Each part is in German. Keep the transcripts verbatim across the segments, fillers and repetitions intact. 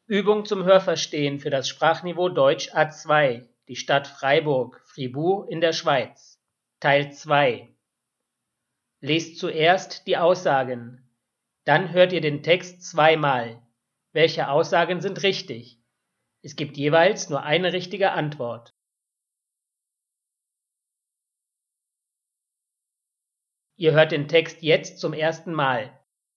Übung zum Hörverstehen für das Sprachniveau Deutsch A zwei, die Stadt Freiburg, Fribourg in der Schweiz. Teil zwei. Lest zuerst die Aussagen. Dann hört ihr den Text zweimal. Welche Aussagen sind richtig? Es gibt jeweils nur eine richtige Antwort. Ihr hört den Text jetzt zum ersten Mal.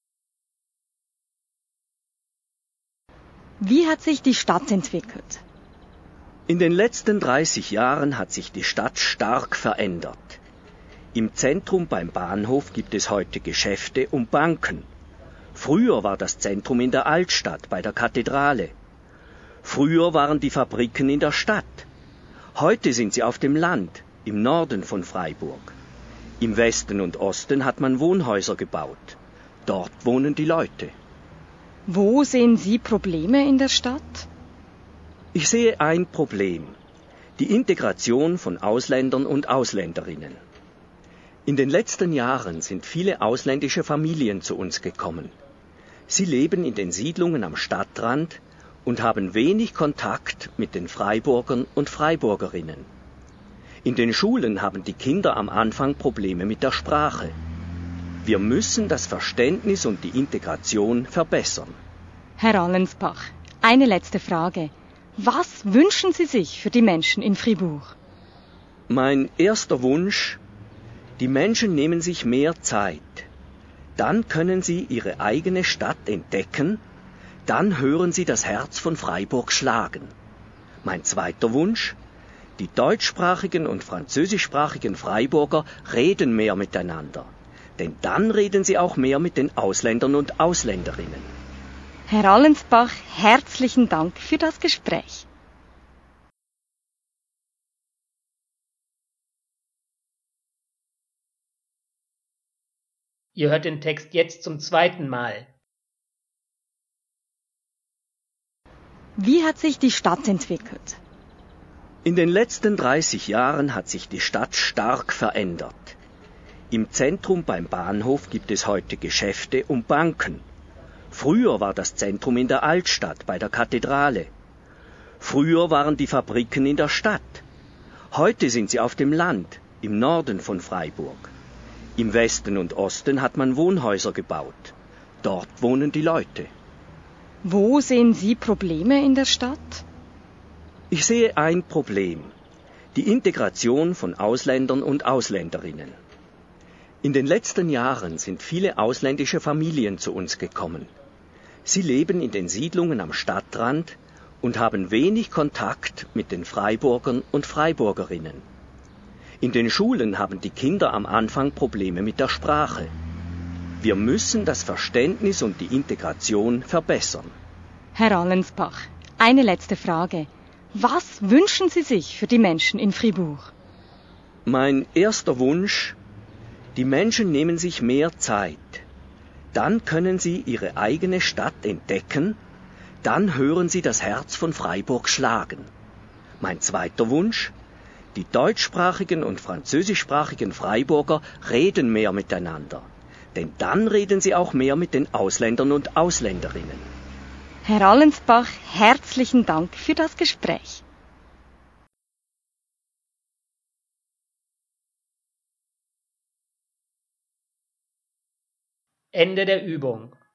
Wie hat sich die Stadt entwickelt? In den letzten dreißig Jahren hat sich die Stadt stark verändert. Im Zentrum beim Bahnhof gibt es heute Geschäfte und Banken. Früher war das Zentrum in der Altstadt bei der Kathedrale. Früher waren die Fabriken in der Stadt. Heute sind sie auf dem Land, im Norden von Freiburg. Im Westen und Osten hat man Wohnhäuser gebaut. Dort wohnen die Leute. Wo sehen Sie Probleme in der Stadt? Ich sehe ein Problem: die Integration von Ausländern und Ausländerinnen. In den letzten Jahren sind viele ausländische Familien zu uns gekommen. Sie leben in den Siedlungen am Stadtrand und haben wenig Kontakt mit den Freiburgern und Freiburgerinnen. In den Schulen haben die Kinder am Anfang Probleme mit der Sprache. Wir müssen das Verständnis und die Integration verbessern. Herr Allensbach, eine letzte Frage. Was wünschen Sie sich für die Menschen in Fribourg? Mein erster Wunsch: die Menschen nehmen sich mehr Zeit. Dann können sie ihre eigene Stadt entdecken. Dann hören sie das Herz von Freiburg schlagen. Mein zweiter Wunsch: die deutschsprachigen und französischsprachigen Freiburger reden mehr miteinander. Denn dann reden sie auch mehr mit den Ausländern und Ausländerinnen. Herr Allensbach, herzlichen Dank für das Gespräch. Ihr hört den Text jetzt zum zweiten Mal. Wie hat sich die Stadt entwickelt? In den letzten dreißig Jahren hat sich die Stadt stark verändert. Im Zentrum beim Bahnhof gibt es heute Geschäfte und Banken. Früher war das Zentrum in der Altstadt bei der Kathedrale. Früher waren die Fabriken in der Stadt. Heute sind sie auf dem Land, im Norden von Freiburg. Im Westen und Osten hat man Wohnhäuser gebaut. Dort wohnen die Leute. Wo sehen Sie Probleme in der Stadt? Ich sehe ein Problem: die Integration von Ausländern und Ausländerinnen. In den letzten Jahren sind viele ausländische Familien zu uns gekommen. Sie leben in den Siedlungen am Stadtrand und haben wenig Kontakt mit den Freiburgern und Freiburgerinnen. In den Schulen haben die Kinder am Anfang Probleme mit der Sprache. Wir müssen das Verständnis und die Integration verbessern. Herr Allensbach, eine letzte Frage. Was wünschen Sie sich für die Menschen in Fribourg? Mein erster Wunsch: die Menschen nehmen sich mehr Zeit. Dann können sie ihre eigene Stadt entdecken. Dann hören sie das Herz von Freiburg schlagen. Mein zweiter Wunsch: die deutschsprachigen und französischsprachigen Freiburger reden mehr miteinander. Denn dann reden sie auch mehr mit den Ausländern und Ausländerinnen. Herr Allensbach, herzlichen Dank für das Gespräch. Ende der Übung.